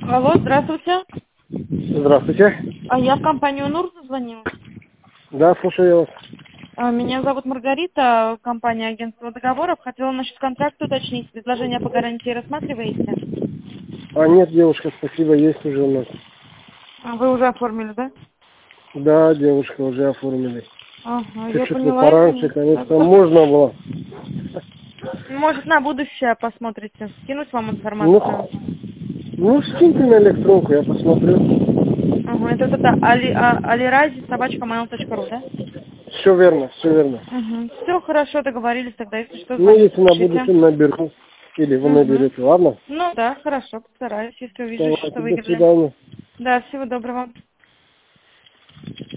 Алло, здравствуйте. Здравствуйте. Я в компанию НУР звонила. Да, слушаю я вас. Меня зовут Маргарита, компания агентства договоров. Хотела насчет контракта уточнить. Предложение по гарантии рассматриваете? Нет, девушка, спасибо, есть уже у нас. Вы уже оформили, да? Да, девушка, уже оформили. Ага, я Чуть-чуть бы поняла. пораньше, конечно, можно было. Может, на будущее посмотрите. Скинуть вам Ну, информацию. скиньте на электронку, я посмотрю. Ага, это alirazi@mail.ru, да? Все верно, все верно. Угу. Все хорошо, договорились тогда. Если что, Ну, звоните, если на пишите. будущее наберу. Или вы Угу. наберете, ладно? Ну да, хорошо, постараюсь, если увижу, Давайте, что до выиграли. свидания. Да, всего доброго.